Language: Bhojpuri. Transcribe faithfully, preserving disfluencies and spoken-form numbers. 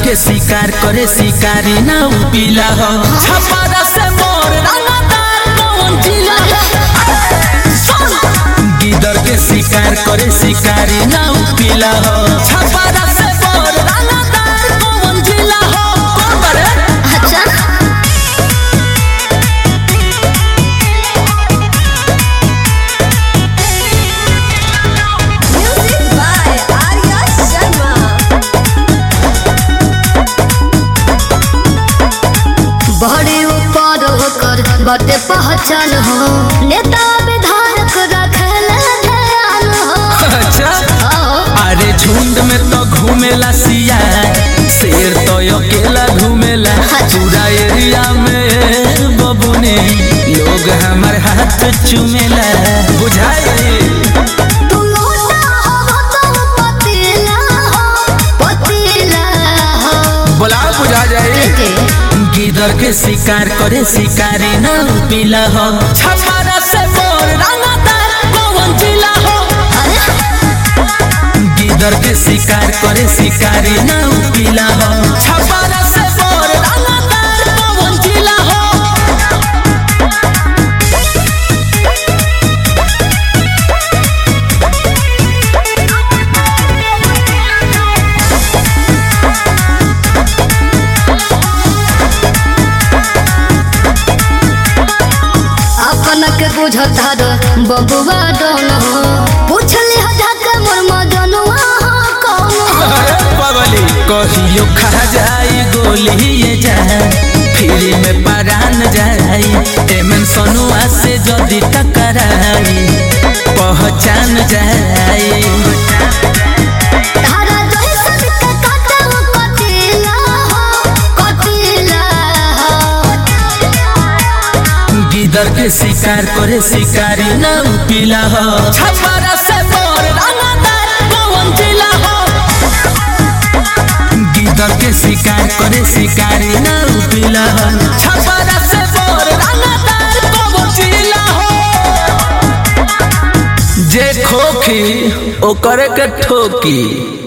के शिकार करे शिकारी ना उपिला हो छपारा से मोर रंगदार कौन जिला गिदर के शिकार करे शिकारी ना उपिला हो छपारा से मोर रंगदार कौन जिला हो कौन बरे अच्छा म्यूजिक बाय आर्या शर्मा बड़े ऊपर होकर बटे पहचान हो नेता विधायक रखल ध्यान हो अच्छा अरे झुंड में तो घूमेला सिया शेर तो अकेला घूमेला पूरा एरिया में बबुने लोग हमार हाथ चूमेला बुझाए तू लोटा हो तो पतीला हो पतीला हो बोला बुझा जाए गिदर के शिकार करे शिकारी ना पीला हो छपारा से मोर रंगदार कौन जिला हो गिदर के शिकार करे शिकारी ना पीला हो छपारा से मोर रंगदार कौन जिला हो अपन के बुझता रो बबुआ डोन हो पूछली हजाक मोर मजनुआ हो कौन हो पवली कहियो खा जाई गोली ये जाए फिर में परान जाई एमन सनुआ से जदी टकराई पहचान जाई तारा जैसन के काटो कटीला हो कटीला हो गिदर के शिकार करे शिकारी ना पीला हो छपारा से मोर रंगदार कौन जिला हो गिदर के शिकार करे शिकारी ना पीला हो छपारा से मोर रंगदार कौन जिला हो जे खोखी ओकर के ठोकी।